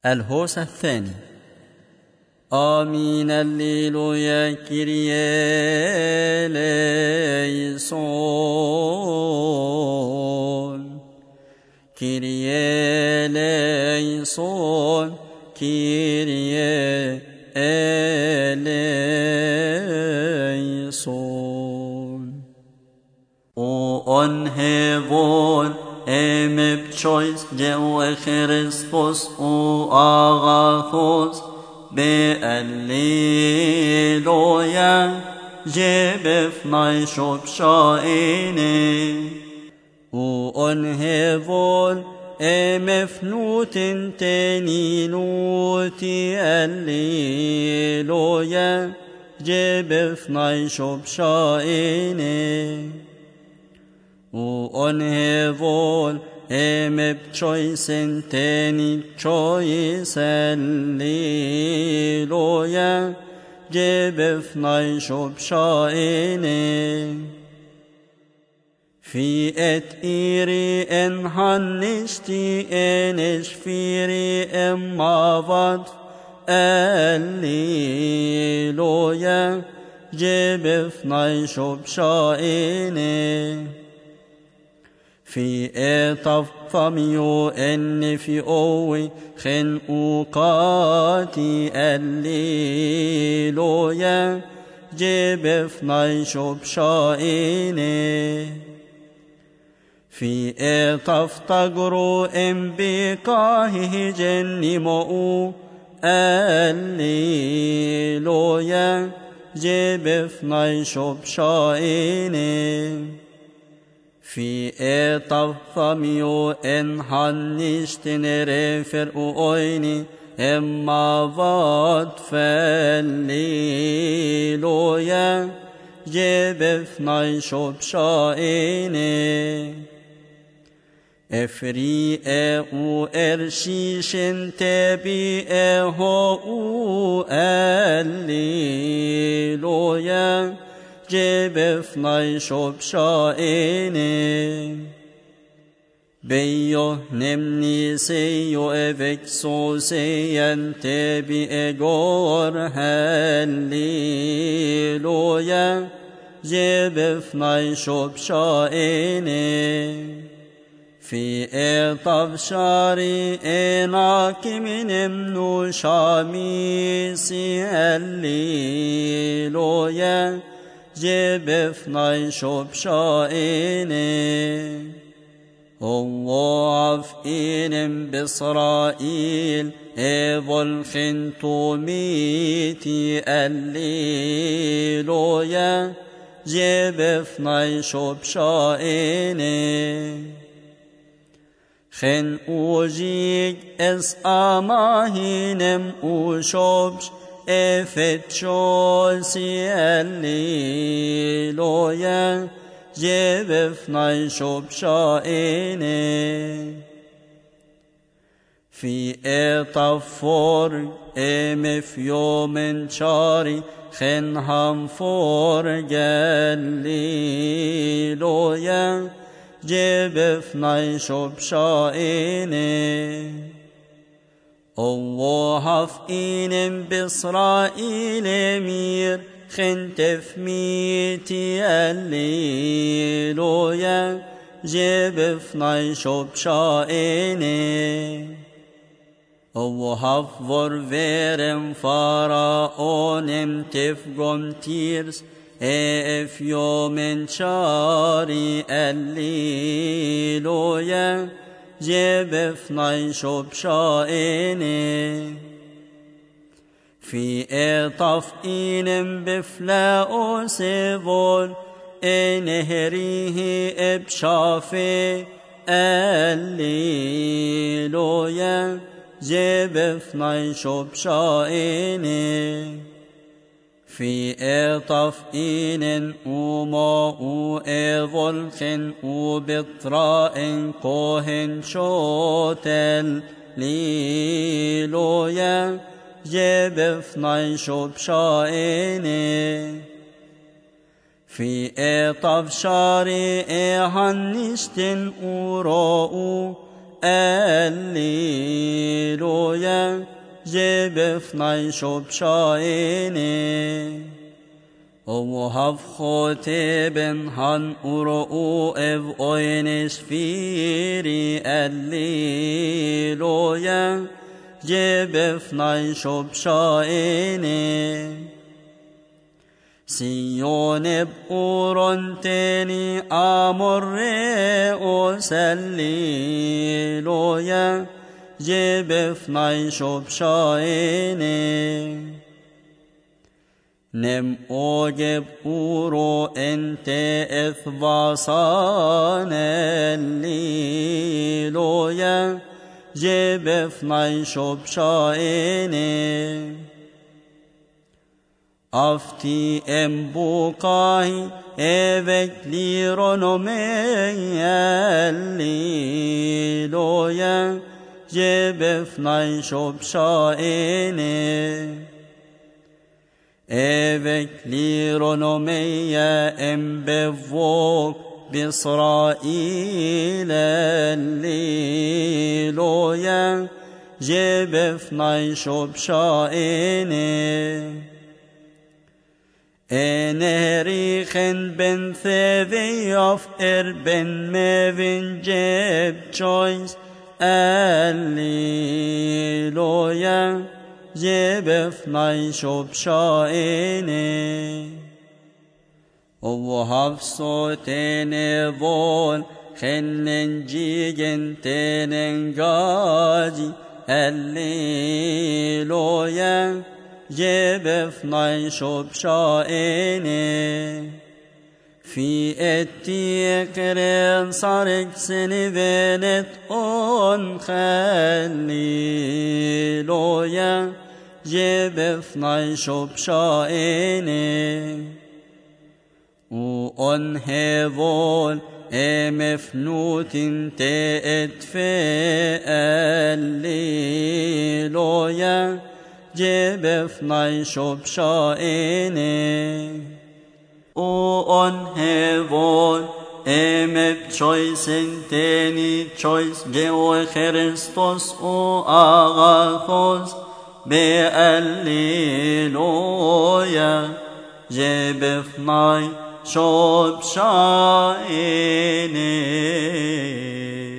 الهوس الثاني. آمين الليلويا كيريا ليسون كيريا ليسون كيريا ليسون. on heaven emep choice Jehovah Christus o agathos be alleluia jebef nay shop shaine o on heaven emef nutin teninuti alleluia jebef nay shop shaine o on heaven emep choice teni choice alleluia jebef nay shop shaine fi et iri en hannishti enish firi emmavad alleluia jebef nay shop shaine في طفميو إن في أوي خن أوقاتي الليلويا جبف نايشوب شائني في طفتقرو إن بقاهه جني مؤو الليلويا جبف نايشوب شائني في طفميو إن هنشتن رفر أويني إما فاد فالليلويا جبف نايشوب شائني افري او ارشيشن تبي هو الليلويا جبف نايشوب شائني بيو نمني سيو افكسو سيان تبي اغور هالليلويا جبف نايشوب شائني في اطف شاري اناكي من امنو شاميسي هالليلويا جبف نايشوب شائني هو عفئين بإسرائيل إيفول خنتو ميتي الليلويا جبف نايشوب شائني خن أوجيك إس آماهينم أوشوبش افتشوسي الليلويا جبف نايشوب شائني في اطفور امف يوم شاري خنهم فور جليلويا جبف نايشوب شائني الله هفئين بإسرائيل مير خنتف ميتي الليلويا جبف نايشوب شائني الله هفور فيرم فراؤونم تفقم تيرس اف يوم شاري الليلويا جبف نايشوب شائني في طفئين بفلاء سيفول انهريه ابشافي الليلويا جبف نايشوب شائني في طفئين وماء ايفولخن وبطراء كوهن شوتل ليلويا جبف نايشوب شائني في طف شاري هنشتن وراء Alleluia, Jebefnai Shopshaene. O hafchote ben han uro ev oines firi Alleluia, Jebefnai Shopshaene. Sion uronteni amorre Alleluia, Jebefnai Shopshaene. Nem ogeb uro ente ethvasan Alleluia, Jebefnai Shopshaene. Afti embukai evek lironome Alleluia, Jebefnai Shopshaene. Evek lironomeia embevok b'Israel Alleluia, Jebefnai Shopshaene. Enerichen ben Theviaf ben Mevin Jeb Choice Alleluia, Jebefnai Shopshaene. O hafsotene vol chenen jigen tenen gaji Alleluia, Jebefnai Shopshaene. Fi ettiekren sarek seni venet on Alleluia, Jebefnai Shopshaene. U on hevol emefnutin te etfe Alleluia, Jebefnai Shopshaene. O on hevol emef choice enteni choice geo Christos o agathos be Alleluia, Jebefnai Shopshaene.